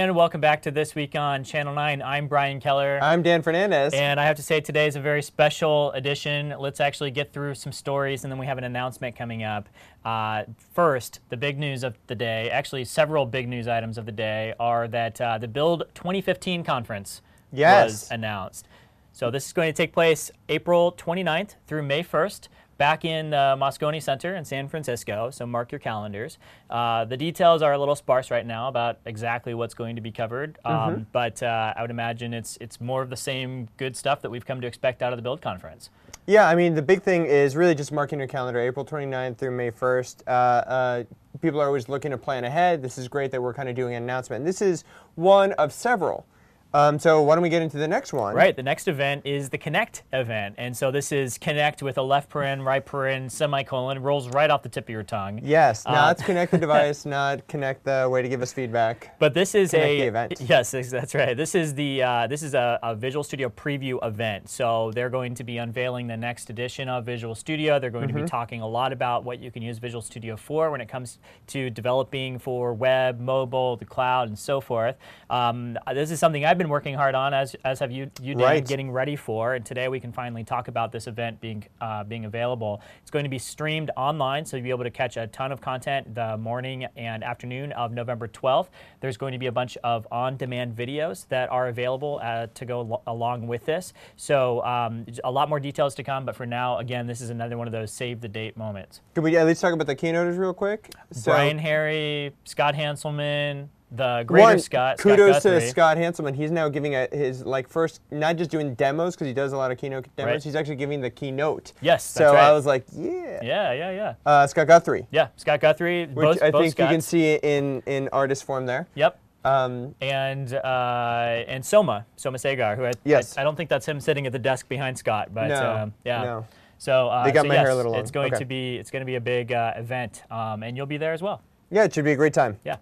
everyone. Welcome back to This Week on Channel 9. I'm Brian Keller. I'm Dan Fernandez. And I have to say today is a very special edition. Let's actually get through some stories, and then we have an announcement coming up. First, the big news of the day, actually several big news items of the day, are that the Build 2015 conference was announced. So this is going to take place April 29th through May 1st. Back in the Moscone Center in San Francisco, so mark your calendars. The details are a little sparse right now about exactly what's going to be covered, but I would imagine it's more of the same good stuff that we've come to expect out of the Build conference. Yeah, I mean, the big thing is really just marking your calendar, April 29th through May 1st. People are always looking to plan ahead. This is great that we're kind of doing an announcement. And this is one of several. So why don't we get into the next one? Right, the next event is the Connect event. And so this is Connect with a left paren, right paren, semicolon, rolls right off the tip of your tongue. Yes, not connect the device, not connect the way to give us feedback. But this is the event. Yes, that's right. This is a Visual Studio preview event. So they're going to be unveiling the next edition of Visual Studio. They're going to be talking a lot about what you can use Visual Studio for when it comes to developing for web, mobile, the cloud, and so forth. This is something I've been working hard on, as have you Dan, getting ready for. And today we can finally talk about this event being available. It's going to be streamed online, so you'll be able to catch a ton of content the morning and afternoon of November 12th. There's going to be a bunch of on-demand videos that are available to go along with this. So a lot more details to come, but for now, again, this is another one of those save-the-date moments. Could we at least talk about the keynoters real quick? Brian Harry, Scott Hanselman, the greater Scott kudos Guthrie. to Scott Hanselman. He's now giving his first, not just doing demos because he does a lot of keynote demos. Right. He's actually giving the keynote. Yes, so that's right. I was like, yeah. Yeah. Scott Guthrie. Yeah, Scott Guthrie. Which I think Scotts. you can see in artist form there. Yep. And Soma Sagar, who I don't think that's him sitting at the desk behind Scott, but yeah. No. So they got my hair a little long. It's going to be a big event, and you'll be there as well. Yeah, it should be a great time. Yeah.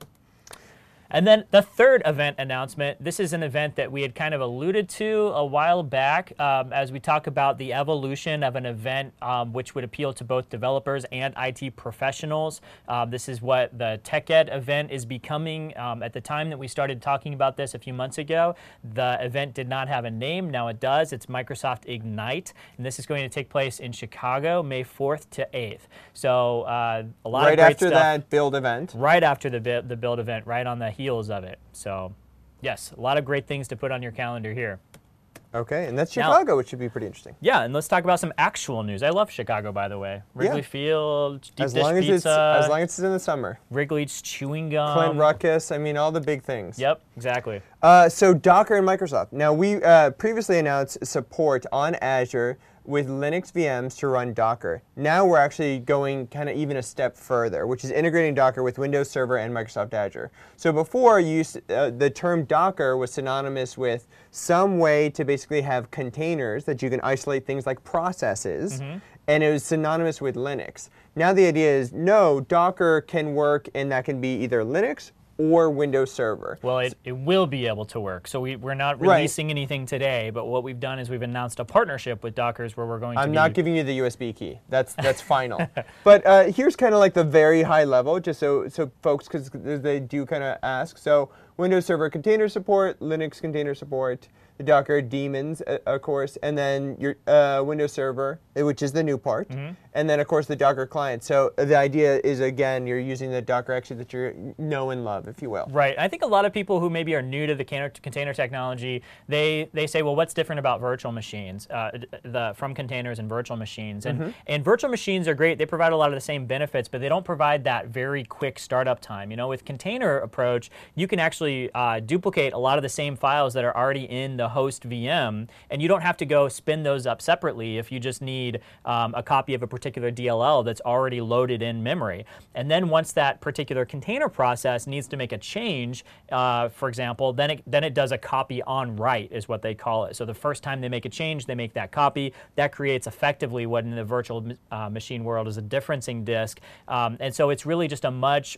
And then the third event announcement, this is an event that we had kind of alluded to a while back as we talk about the evolution of an event which would appeal to both developers and IT professionals. This is what the TechEd event is becoming. At the time that we started talking about this a few months ago, the event did not have a name. Now it does. It's Microsoft Ignite, and this is going to take place in Chicago, May 4th to 8th. So a lot of great stuff. Right after that Build event. Right after the Build event, right on the heels of it. So, yes, a lot of great things to put on your calendar here. Okay, and that's Chicago, which should be pretty interesting. Yeah, and let's talk about some actual news. I love Chicago, by the way. Wrigley Field, deep dish pizza. As long as it's in the summer. Wrigley's chewing gum. Clint Ruckus, I mean, all the big things. Yep, exactly. So Docker and Microsoft. Now, we previously announced support on Azure with Linux VMs to run Docker. Now we're actually going kind of even a step further, which is integrating Docker with Windows Server and Microsoft Azure. So before, the term Docker was synonymous with some way to basically have containers that you can isolate things like processes, and it was synonymous with Linux. Now the idea is, no, Docker can work, and that can be either Linux or Windows Server. Well, it will be able to work. So we're not releasing anything today, but what we've done is we've announced a partnership with Dockers where we're going to I'm not giving you the USB key. That's final. But here's kind of like the very high level, just so folks, because they do kind of ask. So Windows Server container support, Linux container support, the Docker daemons, of course, and then your Windows Server, which is the new part, and then, of course, the Docker client. So the idea is, again, you're using the Docker actually that you know and love, if you will. Right. I think a lot of people who maybe are new to the container technology, they say, well, what's different about virtual machines, from containers and virtual machines? And virtual machines are great. They provide a lot of the same benefits, but they don't provide that very quick startup time. You know, with container approach, you can actually duplicate a lot of the same files that are already in the host VM, and you don't have to go spin those up separately if you just need a copy of a particular DLL that's already loaded in memory. And then once that particular container process needs to make a change, for example, then it does a copy on write is what they call it. So the first time they make a change, they make that copy. That creates effectively what in the virtual machine world is a differencing disk. And so it's really just a much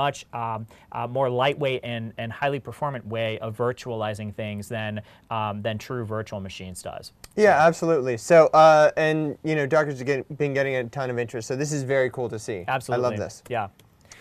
more lightweight and highly performant way of virtualizing things than true virtual machines does. Yeah, absolutely. So, and Docker's been getting a ton of interest. So this is very cool to see. Absolutely. I love this. Yeah.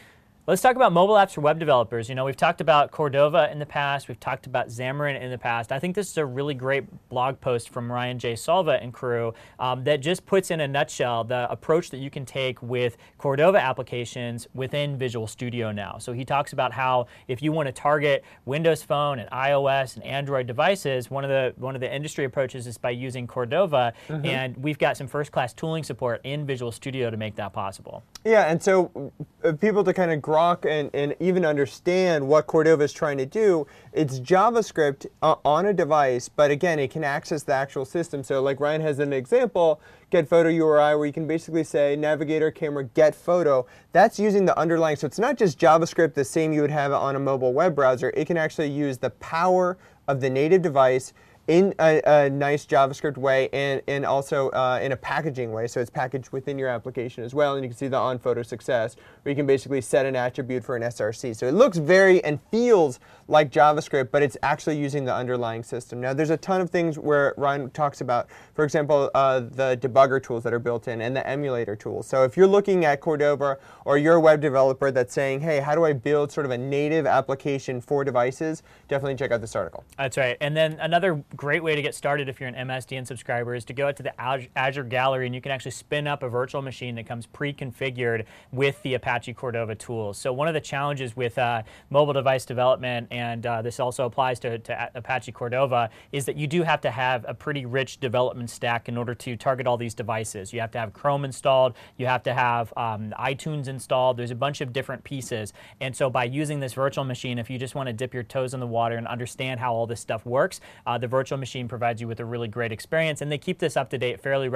Let's talk about mobile apps for web developers. You know, we've talked about Cordova in the past. We've talked about Xamarin in the past. I think this is a really great blog post from Ryan J. Salva and crew that just puts in a nutshell the approach that you can take with Cordova applications within Visual Studio now. So he talks about how if you want to target Windows Phone and iOS and Android devices, one of the industry approaches is by using Cordova, and we've got some first-class tooling support in Visual Studio to make that possible. Yeah, and so people to kind of grok and even understand what Cordova is trying to do, it's JavaScript on a device, but again, it can access the actual system. So like Ryan has an example, get photo URI, where you can basically say navigator, camera, get photo. That's using the underlying, so it's not just JavaScript the same you would have on a mobile web browser. It can actually use the power of the native device in a nice JavaScript way and also in a packaging way. So it's packaged within your application as well. And you can see the on photo success, where you can basically set an attribute for an SRC. So it looks very and feels like JavaScript, but it's actually using the underlying system. Now, there's a ton of things where Ryan talks about, for example, the debugger tools that are built in and the emulator tools. So if you're looking at Cordova or you're a web developer that's saying, hey, how do I build sort of a native application for devices, definitely check out this article. That's right. And then another great way to get started if you're an MSDN subscriber is to go out to the Azure Gallery, and you can actually spin up a virtual machine that comes pre-configured with the Apache Cordova tools. So one of the challenges with mobile device development, and this also applies to Apache Cordova, is that you do have to have a pretty rich development stack in order to target all these devices. You have to have Chrome installed, you have to have iTunes installed, there's a bunch of different pieces. And so by using this virtual machine, if you just want to dip your toes in the water and understand how all this stuff works, the virtual machine provides you with a really great experience, and they keep this up to date fairly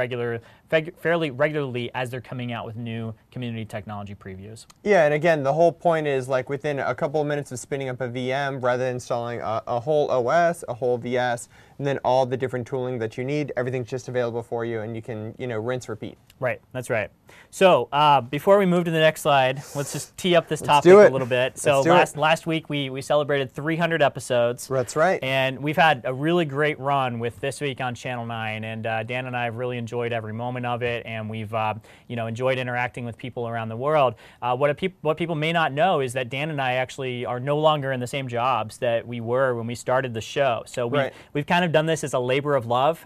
regularly as they're coming out with new community technology previews. Yeah, and again, the whole point is like within a couple of minutes of spinning up a VM, rather than installing a whole OS, a whole VS, and then all the different tooling that you need, everything's just available for you, and you can, rinse, repeat. Right, that's right. So before we move to the next slide, let's just tee up this topic a little bit. So last week we celebrated 300 episodes. That's right. And we've had a really great run with This Week on Channel 9, and Dan and I have really enjoyed every moment of it, and we've enjoyed interacting with people around the world. What people may not know is that Dan and I actually are no longer in the same jobs that we were when we started the show. So we've kind of done this as a labor of love.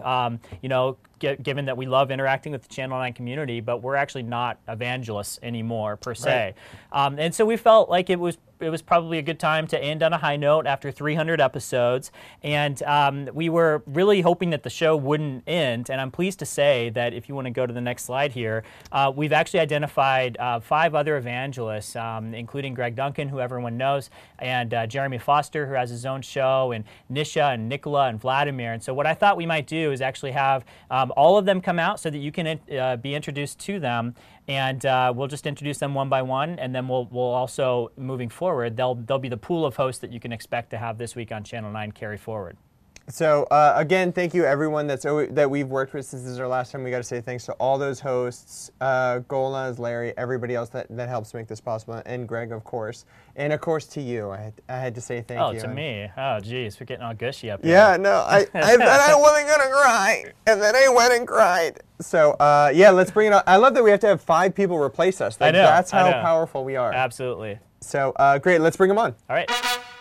Given that we love interacting with the Channel 9 community, but we're actually not evangelists anymore, per se. Right. And so we felt like it was probably a good time to end on a high note after 300 episodes. And we were really hoping that the show wouldn't end. And I'm pleased to say that if you want to go to the next slide here, we've actually identified 5 other evangelists, including Greg Duncan, who everyone knows, and Jeremy Foster, who has his own show, and Nisha and Nicola and Vladimir. And so what I thought we might do is actually have all of them come out so that you can be introduced to them. And we'll just introduce them one by one, and then we'll also, moving forward, they'll be the pool of hosts that you can expect to have This Week on Channel 9 carry forward. So again, thank you everyone that we've worked with since this is our last time. We got to say thanks to all those hosts, Golnaz, Larry, everybody else that helps make this possible, and Greg, of course, and of course to you. I had to say thank you. Oh, to me. Oh, geez, we're getting all gushy up here. Yeah, no, I wasn't gonna cry, and then I went and cried. So yeah, let's bring it on. I love that we have to have 5 people replace us. I know. That's how powerful we are. Absolutely. So great, let's bring them on. All right.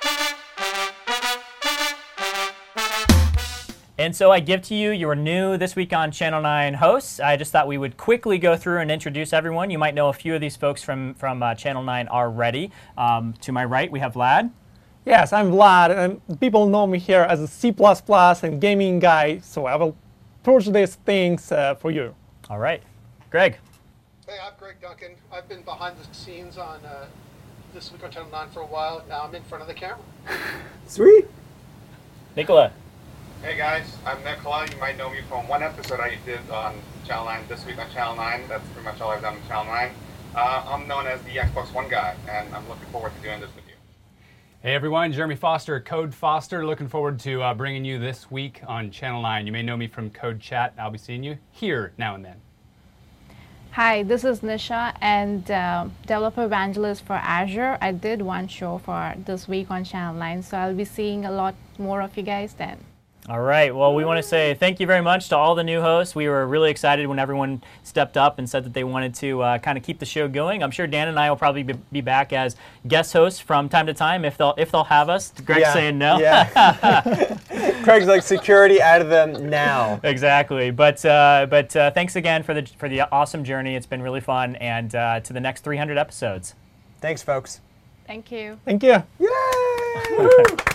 And so I give to you your new This Week on Channel 9 hosts. I just thought we would quickly go through and introduce everyone. You might know a few of these folks from Channel 9 already. To my right, we have Vlad. Yes, I'm Vlad, and people know me here as a C++ and gaming guy, so I will push these things for you. All right. Greg. Hey, I'm Greg Duncan. I've been behind the scenes on This Week on Channel 9 for a while. Now I'm in front of the camera. Sweet. Nicola. Hey guys, I'm Nicola. You might know me from one episode I did on Channel 9, This Week on Channel 9. That's pretty much all I've done on Channel 9. I'm known as the Xbox One guy, and I'm looking forward to doing this with you. Hey everyone, Jeremy Foster, Code Foster. Looking forward to bringing you This Week on Channel 9. You may know me from Code Chat. I'll be seeing you here now and then. Hi, this is Nisha, and developer evangelist for Azure. I did one show for This Week on Channel 9, so I'll be seeing a lot more of you guys then. All right. Well, we want to say thank you very much to all the new hosts. We were really excited when everyone stepped up and said that they wanted to kind of keep the show going. I'm sure Dan and I will probably be back as guest hosts from time to time if they'll have us. Greg's saying no. Yeah. Craig's like security out of them now. Exactly. But thanks again for the awesome journey. It's been really fun, and to the next 300 episodes. Thanks, folks. Thank you. Thank you. Yay!